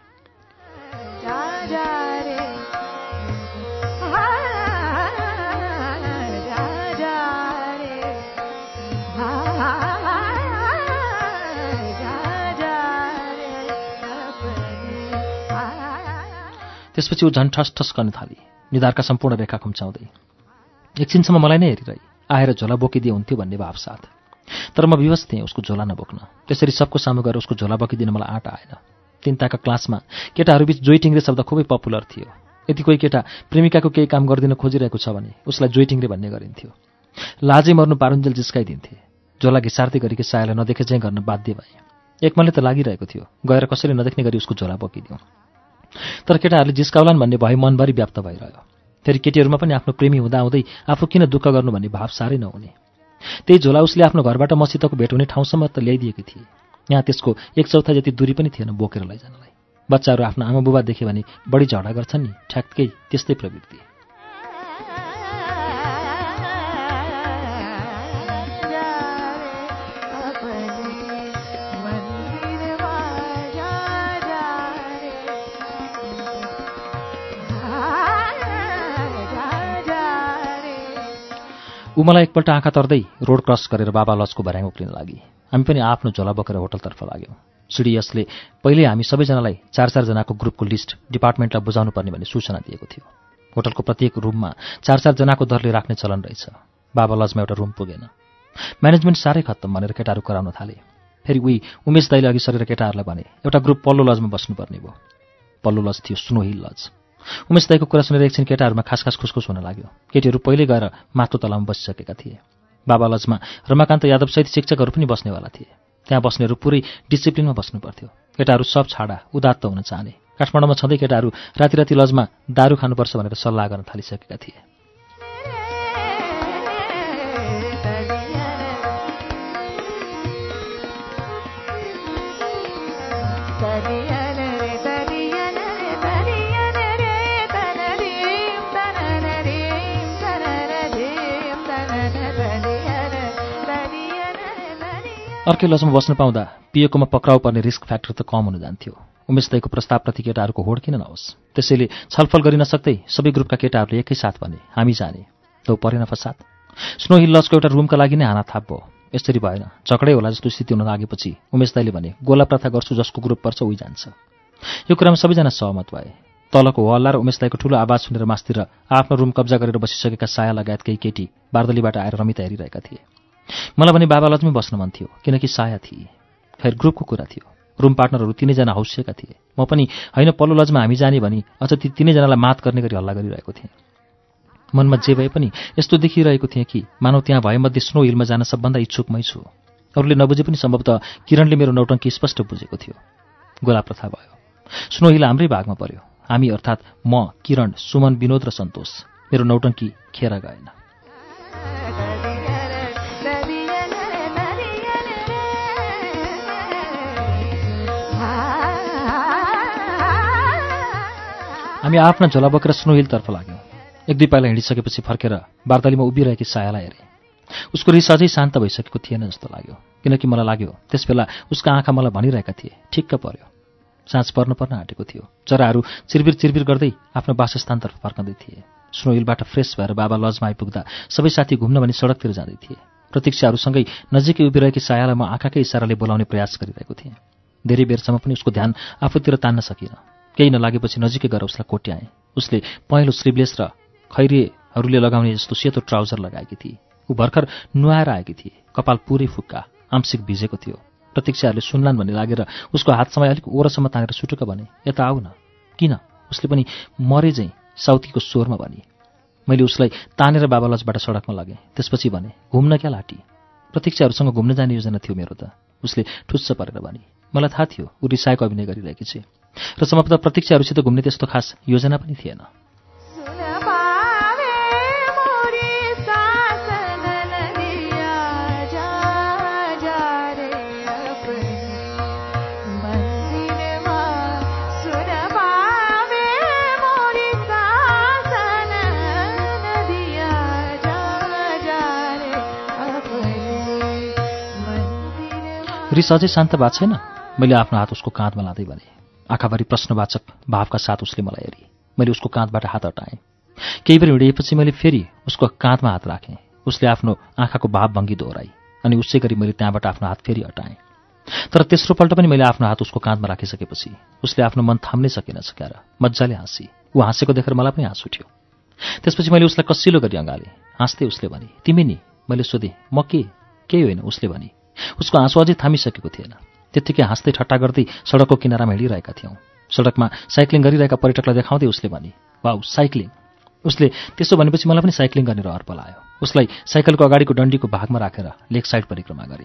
A: त्यसपछि ऊ झन् ठस गर्न थाली, निधारका सम्पूर्ण रेखा खुम्चाउँदै। एकछिनसम्म मलाई नै हेरिरही, आएर झोला बोकिदिए हुन्थ्यो भन्ने भाव साथ। तर म विवश थिएँ उसको झोला नबोक्न। त्यसरी सबको सामु गएर उसको झोला बोकिदिन मलाई आँट आएन। 3 ताका क्लासमा केटाहरूबीच जोइटिङ्रे शब्द खुबै पपुलर थियो। यदि कोही केटा प्रेमिकाको केही काम गरिदिन खोजिरहेको छ भने उसलाई जोइटिङ्रे भन्ने गरिन्थ्यो। लाजै मर्नु पारुन्जेल जिस्काइदिन्थे। झोला घिसार्दै गरेकी सायालाई नदेखे चाहिँ गर्न बाध्य भएँ। एक मनले त लागिरहेको थियो, गएर कसैले नदेख्ने गरी उसको झोला बोकिदिउँ। तर केटाहरूले जिस्काउलान् भन्ने भए मनभरि व्याप्त भइरह्यो। फेरि केटीहरूमा पनि आफ्नो प्रेमी हुँदाहुँदै आफू किन दुःख गर्नु भन्ने भाव साह्रै नहुने। त्यही झोला उसले आफ्नो घरबाट मसितको भेट हुने ठाउँसम्म त ल्याइदिएकी थिए। यहाँ त्यसको 1/4 जति दूरी पनि थिएन बोकेर लैजानलाई। बच्चाहरू आफ्नो आमा बुबा देखे भने बढी झगडा गर्छन् नि, ठ्याक्कै त्यस्तै प्रवृत्ति। ऊ मलाई एकपल्ट आँखा तर्दै रोड क्रस गरेर बाबा लजको भर्याङ उक्लिन लागि। हामी पनि आफ्नो झोला बोकेर होटलतर्फ लाग्यौँ। सिडिएसले पहिले हामी सबैजनालाई 4-4 जनाको ग्रुपको लिस्ट डिपार्टमेन्टलाई बुझाउनु पर्ने भन्ने सूचना दिएको थियो। होटलको प्रत्येक रुममा 4-4 जनाको दरले राख्ने चलन रहेछ। बाबा लजमा एउटा रुम पुगेन। म्यानेजमेन्ट साह्रै खत्तम भनेर केटाहरू कराउन थाले। फेरि उमेश दाइले अघि सरेर केटाहरूलाई भने एउटा ग्रुप पल्लो लजमा बस्नुपर्ने भयो। पल्लो लज थियो स्नोहिल लज। उमेश दाइको कुरा सुनेर एकछिन केटाहरूमा खासखास खुसखुस हुन लाग्यो। केटीहरू पहिल्यै गएर माथिल्लो तलामा बसिसकेका थिए। बाबा लजमा रमाकान्त यादवसहित शिक्षकहरू पनि बस्नेवाला थिए। त्यहाँ बस्नेहरू पुरै डिसिप्लिनमा बस्नु पर्थ्यो। केटाहरू सब छाडा उदात्त हुन चाहने। काठमाडौँमा छँदै केटाहरू राति राति लजमा दारू खानुपर्छ भनेर सल्लाह गर्न थालिसकेका थिए। अर्कै लजमा बस्न पाउँदा पिएकोमा पक्राउ पर्ने रिस्क फ्याक्टर त कम हुन जान्थ्यो। उमेश दाइको प्रस्तावप्रति केटाहरूको होड किन नहोस्? त्यसैले छलफल गरिन सक्दै सबै ग्रुपका केटाहरूले एकैसाथ भने हामी जाने। तो परेन फसाद। स्नो हिल लजको एउटा रुमका लागि नै हानाथाप भयो। यसरी भएन, झगडै होला जस्तो स्थिति हुन लागेपछि उमेश दाइले भने गोला प्रथा गर्छु, जसको ग्रुप पर्छ उही जान्छ। यो कुरामा सबैजना सहमत भए। तलको हल्ला र उमेश दाइको ठूलो आवाज सुनेर मास्तिर आफ्नो रुम कब्जा गरेर बसिसकेका साया लगायत केही केटी बारदलीबाट आएर रमिता हेरिरहेका थिए। मलाई भने बाबा लजमै बस्न मन थियो, किनकि साया थिए। खैर ग्रुपको कुरा थियो। रुम पार्टनरहरू तिनैजना हौसिएका थिए। म पनि होइन पल्लो लजमा हामी जाने भनी अझ ती तिनैजनालाई मात गर्ने गरी हल्ला गरिरहेको थिएँ। मनमा जे भए पनि यस्तो देखिरहेको थिएँ कि मानव त्यहाँ भएमध्ये स्नो हिलमा जान सबभन्दा इच्छुक मै छु। अरूले नबुझे पनि सम्भवतः किरणले मेरो नौटङ्की स्पष्ट बुझेको थियो। गोला प्रथा भयो। स्नो हिल हाम्रै भागमा पर्यो। हामी अर्थात् म, किरण, सुमन, विनोद र सन्तोष। मेरो नौटङ्की खेर गएन। हामी आफ्ना झोला बोकेर स्नो हिलतर्फ लाग्यौँ। एक दुई पाइला हिँडिसकेपछि फर्केर बारदलीमा उभिरहेकी सायालाई हेरेँ। उसको रिस अझै शान्त भइसकेको थिएन जस्तो लाग्यो, किनकि मलाई लाग्यो त्यसबेला उसका आँखा मलाई भनिरहेका थिए ठिक्क पर्यो। साँझ पर्न आँटेको थियो। चराहरू चिरबिर चिरबिर गर्दै आफ्नो वासस्थानतर्फ फर्कँदै थिए। स्नो हिलबाट फ्रेस भएर बाबा लजमा आइपुग्दा सबै साथी घुम्न भनी सडकतिर जाँदै थिए। प्रतीक्षाहरूसँगै नजिकै उभिरहेकी सायालाई म आँखाकै इसाराले बोलाउने प्रयास गरिरहेको थिएँ। धेरै बेरसम्म पनि उसको ध्यान आफूतिर तान्न सकिनँ। केही नलागेपछि नजिकै गएर उसलाई कोट्याएँ। उसले पहेँलो स्लिभलेस र खैरेहरूले लगाउने जस्तो सेतो ट्राउजर लगाएकी थिए। ऊ भर्खर नुहाएर आएकी थिए। कपाल पुरै फुक्का, आंशिक भिजेको थियो। प्रतीक्षाहरूले सुन्लान् भन्ने लागेर उसको हातसम्म अलिक ओरसम्म तानेर सुटुक भने, यता आऊ न। किन? उसले पनि मरे झैँ साउथीको स्वरमा भने। मैले उसलाई तानेर बाबा लजबाट सडकमा लगेँ। त्यसपछि भने, घुम्न क्या लाटी? प्रतीक्षाहरूसँग घुम्न जाने योजना थियो मेरो त। उसले ठुस्स परेर भने। मलाई थाहा थियो ऊ रिसाएको अभिनय गरिरहेकी छे र सम्भवतः प्रतीक्षाहरूसित घुम्ने त्यस्तो खास योजना पनि थिएन। रिस अझै शान्त भएको छैन? मैले आफ्नो हात उसको काँधमा लाँदै भने। आँखाभरि प्रश्नवाचक भावका साथ उसले मलाई हेरी। मैले उसको काँधबाट हात हटाएँ। केही बेर हिँडिएपछि मैले फेरि उसको काँधमा हात राखेँ। उसले आफ्नो आँखाको भावभङ्गी दोहोऱ्याई अनि उसै गरी मैले त्यहाँबाट आफ्नो हात फेरि हटाएँ। तर तेस्रो पल्ट पनि मैले आफ्नो हात उसको काँधमा राखिसकेपछि उसले आफ्नो मन थाम्नै सकेन सकेर मजाले हाँसी। ऊ हाँसेको देखेर मलाई पनि हाँस उठ्यो। त्यसपछि मैले उसलाई कसिलो गरी अँगालेँ। हाँस्दै उसले भने, तिमी नि? मैले सोधेँ, म केही होइन उसले भने। उसको आँसु अझै थामिसकेको थिएन। त्यत्तिकै हाँस्दै ठट्टा गर्दै सडकको किनारामा हिँडिरहेका थियौँ। सडकमा साइक्लिङ गरिरहेका पर्यटकलाई देखाउँदै उसले भने, वाउ साइक्लिङ। उसले त्यसो भनेपछि मलाई पनि साइक्लिङ गर्ने रहर पलायो। उसलाई साइकलको अगाडिको डन्डीको भागमा राखेर लेक साइड परिक्रमा गरेँ।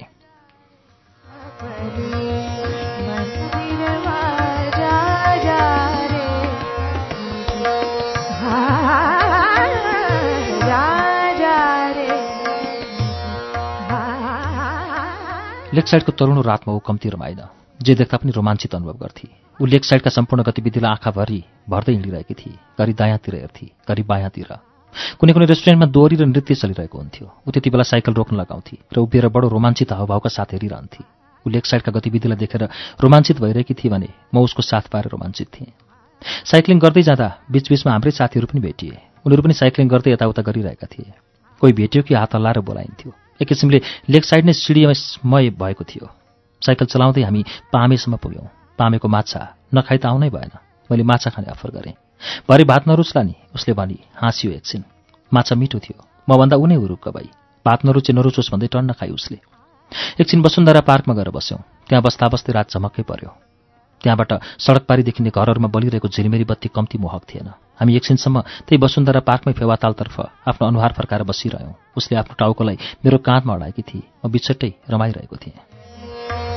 A: लेक साइडको तरुणो रातमा ऊ कम्ती रमाइन। जे देख्दा पनि रोमाञ्चित अनुभव गर्थे। ऊ लेक साइडका सम्पूर्ण गतिविधिलाई आँखाभरि भर्दै हिँडिरहेकी थिए। घरि दायाँतिर हेर्थे, घरि बायाँतिर। कुनै कुनै रेस्टुरेन्टमा दोहोरी र नृत्य चलिरहेको हुन्थ्यो। ऊ त्यति बेला साइकल रोक्न लगाउँथे र उभिएर बडो रोमाञ्चित हावभावका साथ हेरिरहन्थे। ऊ लेक साइडका गतिविधिलाई देखेर रोमाञ्चित भइरहेकी थिए भने म उसको साथ पाएर रोमाञ्चित थिएँ। साइक्लिङ गर्दै जाँदा बीचबीचमा हाम्रै साथीहरू पनि भेटिए। उनीहरू पनि साइक्लिङ गर्दै यताउता गरिरहेका थिए। कोही भेट्यो कि हात हल्लाएर बोलाइन्थ्यो। एक किसिमले लेक साइड नै सिडिमय भएको थियो। साइकल चलाउँदै हामी पामेसम्म पुग्यौँ। पामेको माछा नखाइ त आउनै भएन। मैले माछा खाने अफर गरेँ। भरे भात नरुच्ला नि? उसले भनी हाँसियो एकछिन। माछा मिठो थियो। मभन्दा उनै हुरुक्क भई। भात नरुचोस् भन्दै टन्न खाइ उसले। एकछिन वसुन्धरा पार्कमा गएर बस्यौँ। त्यहाँ बस्दा बस्दै रात झमक्कै पर्यो। त्यहाँबाट सडक पारी देखिने घरहरूमा बलिरहेको झिलिमेरी बत्ती कम्ती मोहक थिएन। हामी एकछिनसम्म त्यही वसुन्धरा पार्कमै फेवातालतर्फ आफ्नो अनुहार फर्काएर बसिरह्यौँ। उसले आफ्नो टाउकोलाई मेरो काँधमा अडाएकी थिए। म बिछट्टै रमाइरहेको थिएँ।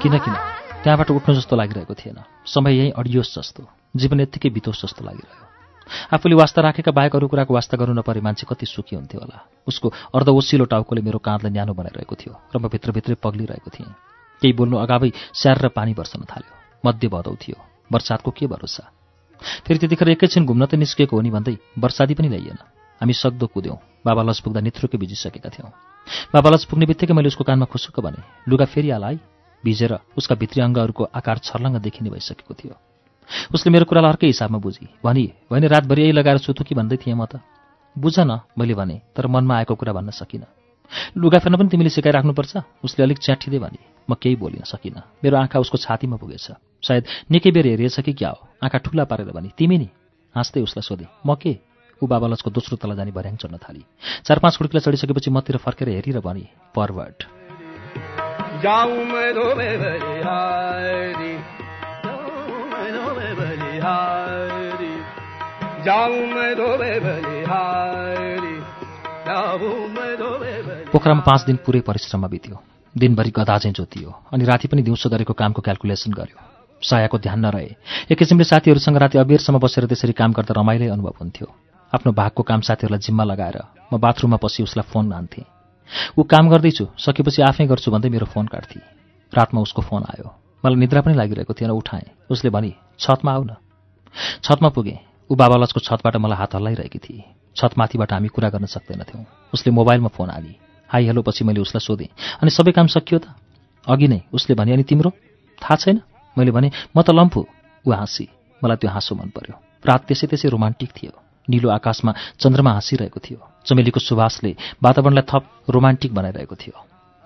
A: किन त्यहाँबाट उठ्नु जस्तो लागिरहेको थिएन। समय यहीँ अडियोस् जस्तो, जीवन यत्तिकै बितोस् जस्तो लागिरह्यो। आफूले वास्ता राखेका बाहेक अरू कुराको वास्ता गर्नु नपरे मान्छे कति सुखी हुन्थ्यो होला। उसको अर्ध ओसिलो टाउकोले मेरो काँधलाई न्यानो बनाइरहेको थियो र म भित्रभित्रै पग्लिरहेको थिएँ। केही बोल्नु अगावै स्याहार र पानी बर्सन थाल्यो। मध्य भदौ थियो, बर्सातको के भरोसा। फेरि त्यतिखेर एकैछिन घुम्न त निस्केको हो नि भन्दै बर्सादी पनि ल्याइएन। हामी सक्दो कुद्यौँ। बाबा लज पुग्दा निथ्रुकै भिजिसकेका थियौँ। बाबा लज पुग्ने बित्तिकै मैले उसको कानमा खुसुक्क भने, लुगा फेरि आला है। भिजेर उसका भित्री अङ्गहरूको आकार छर्लङ्ग देखिने भइसकेको थियो। उसले मेरो कुरालाई अर्कै हिसाबमा बुझी। भने रातभरि यही लगाएर सुतु कि भन्दै थिएँ म त। बुझ न, मैले भने, तर मनमा आएको कुरा भन्न सकिनँ। लुगा फेर्न पनि तिमीले सिकाइराख्नुपर्छ, उसले अलिक च्याठिँदै भने। म केही बोलिन सकिनँ। मेरो आँखा उसको छातीमा पुगेछ। सायद निकै बेर हेरिएछ कि क्या हो। आँखा ठुला पारेर भने, तिमी नि? हाँस्दै उसलाई सोधेँ, म के? ऊ बाबालजको दोस्रो तला जानी भर्याङ चढ्न थाली। 4-5 खुड्किला चढिसकेपछि मतिर फर्केर हेरेर भनी, फरवर्ड। पोखरामा 5 दिन पुरै परिश्रममा बित्यो। दिनभरि गधा चाहिँ जोतियो अनि राति पनि दिउँसो गरेको कामको क्याल्कुलेसन गर्यो। सायाको ध्यान नरहे। एक किसिमले साथीहरूसँग राति अबेरसम्म बसेर त्यसरी काम गर्दा रमाइलै अनुभव हुन्थ्यो। आफ्नो भागको काम साथीहरूलाई जिम्मा लगाएर म बाथरुममा पसी उसलाई फोन हान्थेँ। ऊ काम गर्दैछु, सकेपछि आफै गर्छु भन्दै मेरो फोन काट्थे। रातमा उसको फोन आयो। मलाई निद्रा पनि लागिरहेको थिएन। उठाएँ। उसले भनी, छतमा आऊ न। छतमा पुगेँ। ऊ बाबालजको छतबाट मलाई हात हल्लाइरहेकी थिए। छतमाथिबाट हामी कुरा गर्न सक्दैनथ्यौँ। उसले मोबाइलमा फोन हाली। हाई हेलो पछि मैले उसलाई सोधेँ, अनि सबै काम सकियो त? अघि नै। उसले भने, अनि तिम्रो? थाहा छैन। मैले भने, म त लम्फु। ऊ हाँसी। मलाई त्यो हाँसो मन पर्यो। रात त्यसै रोमान्टिक थियो। नीलो आकाशमा चन्द्रमा हाँसिरहेको थियो। चमेलीको सुवासले वातावरणलाई थप रोमान्टिक बनाइरहेको थियो।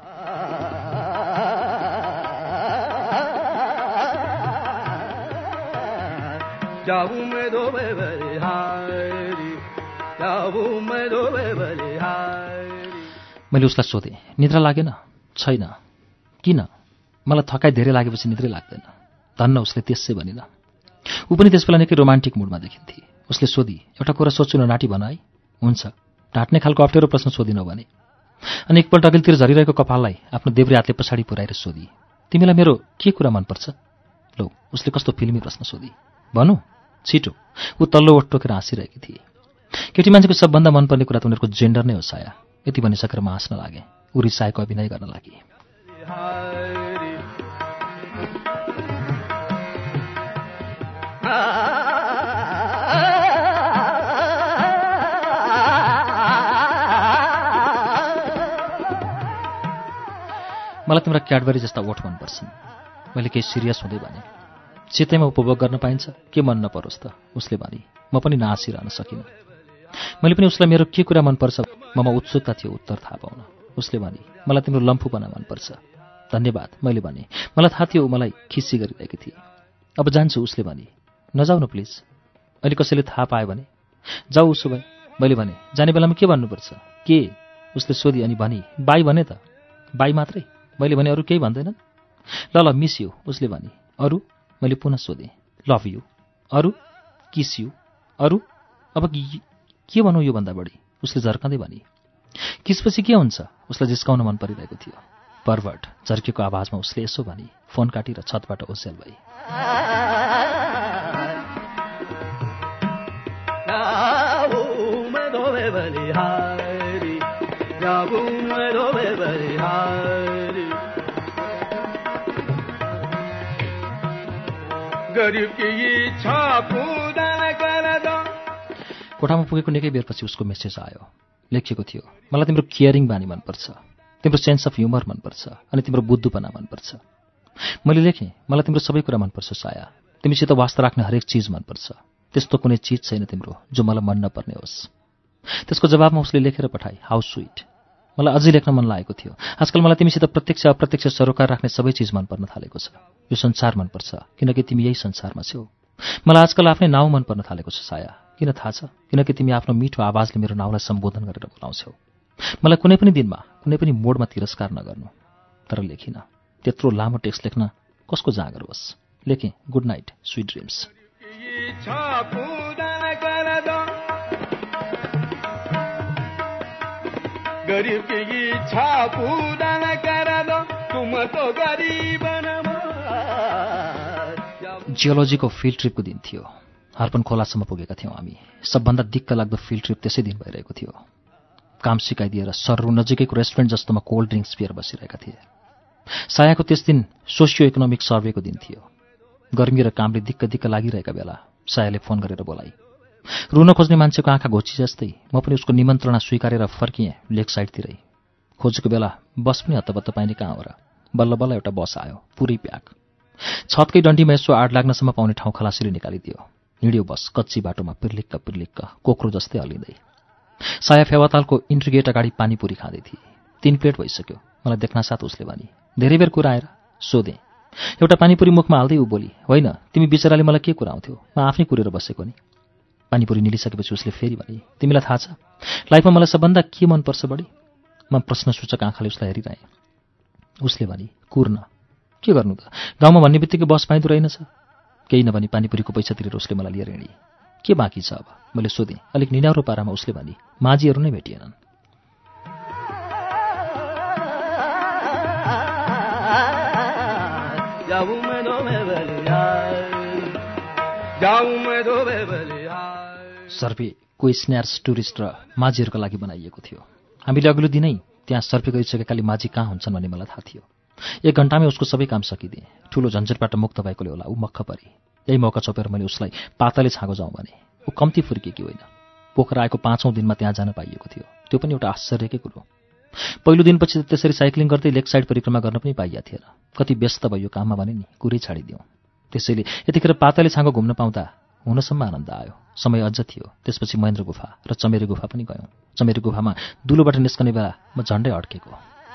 A: मैले उसलाई सोधेँ, निद्रा लागेन? छैन। किन? मलाई थकाइ धेरै लागेपछि निद्रै लाग्दैन। धन्न उसले त्यसै भनिन। ऊ पनि त्यसबेला निकै रोमान्टिक मुडमा देखिन्थे। उसले सोधी, एउटा कुरा सोच्छु न नाटी भन है। हुन्छ। ढाँट्ने खालको अप्ठ्यारो प्रश्न सोधिनौ भने। अनि एकपल्ट अघिल्तिर झरिरहेको कपाललाई आफ्नो देब्रे हातले पछाडि पुर्याएर सोधी, तिमीलाई मेरो के कुरा मनपर्छ? लो, उसले कस्तो फिल्मी प्रश्न सोधी। भनौँ? छिटो। ऊ तल्लो ओठ टोकेर हाँसिरहेकी थिए। केटी मान्छेको सबभन्दा मनपर्ने कुरा त उनीहरूको जेन्डर नै हो साया। यति भनिसकेर म हाँस्न लागेँ। ऊ रिसाएको अभिनय गर्न लागि। मलाई तिम्रो क्याडबरी जस्ता ओठ मनपर्छन्। मैले केही सिरियस हुँदै भने, चितैमा उपभोग गर्न पाइन्छ, के मन नपरोस् त? उसले भने। म पनि नहाँसिरहन सकिनँ। मैले पनि उसलाई मेरो के कुरा मनपर्छ ममा उत्सुकता थियो उत्तर थाहा पाउन। उसले भने, मलाई तिम्रो लम्फुपना मनपर्छ। धन्यवाद। मैले भने, मलाई थाहा थियो मलाई खिसी गरिरहेकी थिए। अब जान्छु। उसले भने, नजाऊ न प्लिज। अहिले कसैले थाहा पायो भने? जाऊ उसो भए। मैले भने, जाने बेलामा के भन्नुपर्छ? के? उसले सोधी अनि भनी, बाई भने त। बाई मात्रै? मैले भने, अरू केही भन्दैनन्? ल मिस यु। उसले भने। अरू? मैले पुनः सोधेँ। Love you. अरू? Kiss you. अरू? अब के भनौँ यो भन्दा बढी? उसले झर्कँदै भने। किसपछि के हुन्छ? उसलाई जिस्काउन मन परिरहेको थियो। परवर्ट। झर्केको आवाजमा उसले यसो भने। फोन काटेर छतबाट ओसेल भई। कोठामा पुगेको निकै बेरपछि उसको मेसेज आयो। लेखिएको थियो, मलाई तिम्रो केयरिङ बानी मनपर्छ, तिम्रो सेन्स अफ ह्युमर मनपर्छ अनि तिम्रो बुद्धुपना मनपर्छ। मैले लेखेँ, मलाई तिम्रो सबै कुरा मनपर्छ साया। तिमीसित वास्ता राख्ने हरेक चिज मनपर्छ। त्यस्तो कुनै चिज छैन तिम्रो जो मलाई मन नपर्ने होस्। त्यसको जवाबमा उसले लेखेर पठाए, हाउ स्विट। मलाई अझै लेख्न मन लागेको थियो। आजकल मलाई तिमीसित प्रत्यक्ष अप्रत्यक्ष सरोकार राख्ने सबै चिज मन पर्न थालेको छ। यो संसार मनपर्छ किनकि तिमी यही संसारमा छौ। मलाई आजकल आफ्नै नाउँ मन पर्न थालेको छ साया। किन थाहा छ? किनकि तिमी आफ्नो मिठो आवाजले मेरो नाउँलाई सम्बोधन गरेर बोलाउँछौ। मलाई कुनै पनि दिनमा कुनै पनि मोडमा तिरस्कार नगर्नु। तर लेखिन। त्यत्रो लामो टेक्स्ट लेख्न कसको जाँगर होस्। लेखेँ, गुड नाइट, स्विट ड्रिम्स। गरीब की इच्छा पूरा न करा दो तुम तो गरीब न जियोलोजीको फिल्ड ट्रिपको दिन थियो। हर्पन खोलासम्म पुगेका थियौँ हामी। सबभन्दा दिक्क लाग्दो फिल्ड ट्रिप त्यसै दिन भइरहेको थियो। काम सिकाइदिएर सरहरू नजिकैको रेस्टुरेन्ट जस्तोमा कोल्ड ड्रिङ्क्स पिएर बसिरहेका थिए। सायाको त्यस दिन सोसियो इकोनोमिक सर्वेको दिन थियो। गर्मी र कामले दिक्क लागिरहेका बेला सायाले फोन गरेर बोलाई। रुन खोज्ने मान्छेको आँखा घोची जस्तै म पनि उसको निमन्त्रणा स्वीकारेर फर्किएँ लेक साइडतिरै। खोजेको बेला बस पनि हत्तपत्त पाइने कहाँ हो र। बल्ल बल्ल एउटा बस आयो, पुरै प्याक। छतकै डन्डीमा यसो आड लाग्नसम्म पाउने ठाउँ खलासीले निकालिदियो। हिँड्यो बस कच्ची बाटोमा पिर्लिक्क कोक्रो जस्तै हल्लिँदै। साया फेवातालको इन्ट्रिगेट अगाडि पानीपुरी खाँदै थिए। 3 प्लेट भइसक्यो। मलाई देख्नासाथ उसले भनी, धेरै बेर कुरा आएर सोधेँ। एउटा पानीपुरी मुखमा हाल्दै ऊ बोली, होइन तिमी बिचराले मलाई के कुराउँथ्यौ, म आफै कुरेर बसेको नि। पानीपुरी निलिसकेपछि उसले फेरि भने, तिमीलाई थाहा छ लाइफमा मलाई सबभन्दा के मनपर्छ बढी? म प्रश्नसूचक आँखाले उसलाई हेरिरहेँ। उसले भनी, कुर्न। के गर्नु त, गाउँमा भन्ने बित्तिकै बस पाइँदो रहेनछ। केही नभनी पानीपुरीको पैसा तिरेर उसले मलाई लिएर हिँडी। के बाँकी छ अब मैले सोधेँ। अलिक निनाउरो पारामा उसले भनी, माझीहरू नै भेटिएनन्। सर्वे कोही स्न्यार्स टुरिस्ट र माझीहरूका लागि बनाइएको थियो। हामीले अघिल्लो दिनै त्यहाँ सर्वे गरिसकेकाले माझी कहाँ हुन्छन् भन्ने मलाई थाहा थियो। 1 घण्टामै उसको सबै काम सकिदिए। ठुलो झन्झटबाट मुक्त भएकोले होला ऊ मक्ख परी। यही मौका छोपेर मैले उसलाई पाताले छाँगो जाउँ भने ऊ कम्ती फुर्केकी होइन। पोखरा आएको 5औं दिनमा त्यहाँ जान पाइएको थियो। त्यो पनि एउटा आश्चर्यकै कुरो। पहिलो दिनपछि त्यसरी साइक्लिङ गर्दै लेक साइड परिक्रमा गर्न पनि पाइया थिएन। कति व्यस्त भयो काममा भने नि कुरै छाडिदिउँ। त्यसैले यतिखेर पाताले छाँगो घुम्न पाउँदा हुनसम्म आनन्द आयो। समय अझ थियो। त्यसपछि महेन्द्र गुफा र चमेरे गुफा पनि गयौँ। चमेरे गुफामा दुलोबाट निस्कने बेला म झन्डै अड्केको।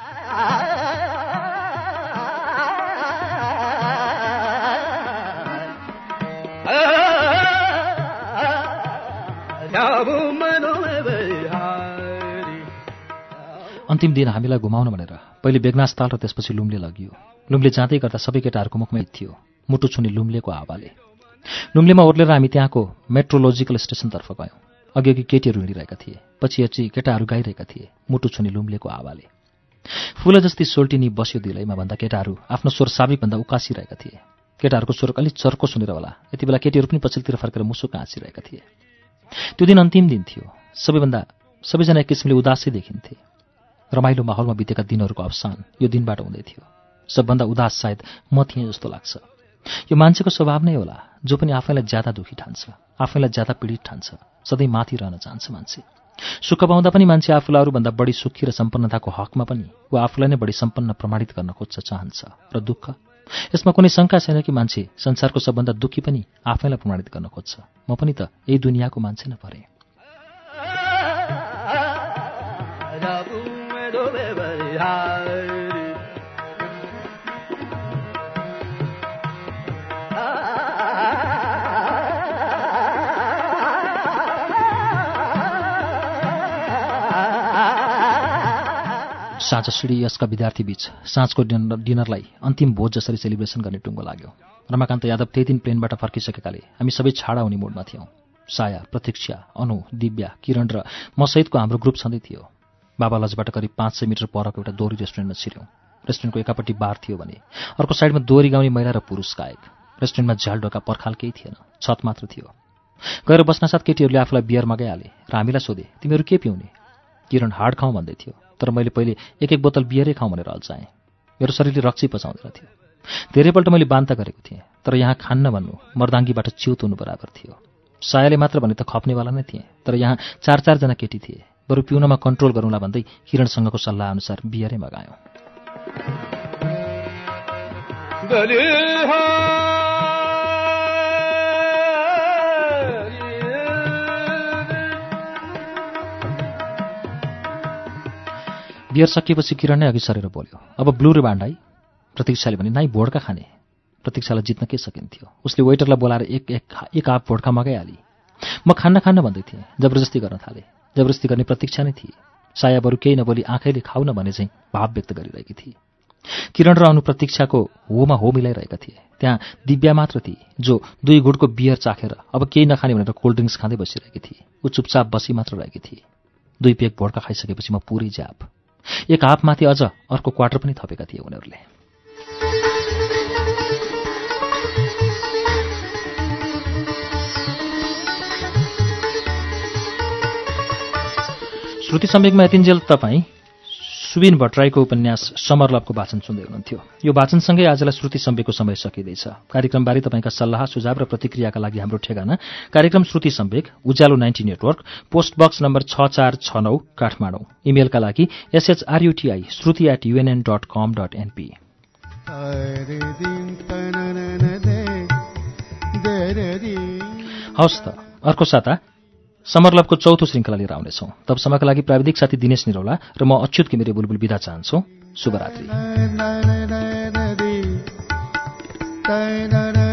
A: अन्तिम दिन हामीलाई घुमाउन भनेर पहिले बेगनासताल र त्यसपछि लुम्ले लगियो। लुम्ले जाँदै गर्दा सबै केटाहरूको मुखमा थियो मुटु छुने लुम्लेको हावाले। लुम्लेमा ओर्लेर हामी त्यहाँको मेट्रोलोजिकल स्टेसनतर्फ गयौँ। अघि केटीहरू हिँडिरहेका थिए, पछि केटाहरू गाइरहेका थिए मुटु छुने लुम्लेको हावाले। फुल जस्ती सोल्टिनी बस्यो दिलैमा भन्दा केटाहरू आफ्नो स्वर साबिकभन्दा उकासिरहेका थिए। केटाहरूको स्वर अलि चर्को सुनेर होला यति बेला केटीहरू पनि पछिल्तिर फर्केर मुसुक हाँसिरहेका थिए। त्यो दिन अन्तिम दिन थियो। सबैजना एक किसिमले उदासै देखिन्थे। रमाइलो माहौलमा बितेका दिनहरूको अवसान यो दिनबाट हुँदै थियो। सबभन्दा उदास सायद म थिएँ जस्तो लाग्छ। यो मान्छेको स्वभाव नै होला, जो पनि आफैलाई ज्यादा दुखी ठान्छ, आफैलाई ज्यादा पीडित ठान्छ, सधैँ माथि रहन चाहन्छ मान्छे। सुख पाउँदा पनि मान्छे आफूलाई अरूभन्दा बढी सुखी र सम्पन्नताको हकमा पनि वा आफूलाई नै बढी सम्पन्न प्रमाणित गर्न खोज्छ, चाहन्छ। र दुःख, यसमा कुनै शङ्का छैन कि मान्छे संसारको सबभन्दा दुःखी पनि आफैलाई प्रमाणित गर्न खोज्छ। म पनि त यही दुनियाँको मान्छे नै परेँ। साँझ सिडी यसका विद्यार्थी बीच साँझको डिनरलाई अन्तिम भोज जसरी सेलिब्रेसन गर्ने टुङ्गो लाग्यो। रमाकान्त यादव त्यही दिन प्लेनबाट फर्किसकेकाले हामी सबै छाडा हुने मुडमा थियौँ। साया, प्रतीक्षा, अनु, दिव्या, किरण र म सहितको हाम्रो ग्रुप छँदै थियो। बाबा लजबाट करिब 500 मिटर परको एउटा दोहोरी रेस्टुरेन्टमा छिर्यौँ। रेस्टुरेन्टको एकापट्टि बार थियो भने अर्को साइडमा दोहोरी गाउने महिला र पुरुष गायक। रेस्टुरेन्टमा झ्याल ढोका पर्खाल केही थिएन, छत मात्र थियो। गएर बस्नसाथ केटीहरूले आफूलाई बियर मगाइहाले र हामीलाई सोधे, तिमीहरू के पिउने? किरण हाड खाउँ भन्दै थियो, तर मैले पहिले एक बोतल बियरै खाउँ भनेर अल्झाएँ। मेरो शरीरले रक्सी पचाउँदैन थियो। धेरैपल्ट मैले बान्ता गरेको थिएँ, तर यहाँ खान्न भन्नु मर्दाङ्गीबाट च्युत हुनु बराबर थियो। सायाले मात्र भने त खप्नेवाला नै थिएँ, तर यहाँ 4 जना केटी थिए। बरु पिउनमा कन्ट्रोल गरौँला भन्दै किरणसँगको सल्लाह अनुसार बियरै मगायौँ। बियर सकिएपछि किरण नै अघि सरेर बोल्यो, अब ब्लू र बान्डाई? प्रतीक्षाले भने, नाइ भोड्का खाने। प्रतीक्षालाई जित्न के सकिन्थ्यो? उसले वेटरलाई बोलाएर एक हाफ भोड्का मगाइहाली। म खान्न भन्दै थिएँ। जबरजस्ती गर्न थाले। जबरजस्ती गर्ने प्रतीक्षा नै थिए। साया बरु केही नबोली आँखैले खाउ न भने चाहिँ भाव व्यक्त गरिरहेकी थिए। किरण र अनु प्रतीक्षाको होमा हो मिलाइरहेका थिए। त्यहाँ दिव्या मात्र थिए, जो 2 घुटको बियर चाखेर अब केही नखाने भनेर कोल्ड ड्रिङ्क्स खाँदै बसिरहेकी थिए। ऊ चुपचाप बसी मात्र रहेकी थिए। 2 पेक भोड्का खाइसकेपछि म पुरै ज्याप। एक हाफमाथि अझ अर्को क्वार्टर पनि थपेका थिए उनीहरूले। श्रुति सम्वेकमा यतिन्जेल तपाईँ सुबिन भट्टराईको उपन्यास समरलभको वाचन सुन्दै हुनुहुन्थ्यो। यो वाचनसँगै आजलाई श्रुति सम्वेकको समय सकिँदैछ। कार्यक्रमबारे तपाईँका सल्लाह सुझाव र प्रतिक्रियाका लागि हाम्रो ठेगाना कार्यक्रम Shruti Samvek, Ujyaalo 90 network, post box number 6469 Kathmandu. इमेलका लागि shruti@unn.com.np। हवस् त, अर्को साता समरलभको चौथो श्रृङ्खला लिएर आउनेछौँ। तबसम्मका लागि प्राविधिक साथी दिनेश निरौला र म अच्युत घिमिरे बुलबुल बिदा चाहन्छौँ। शुभरात्रि।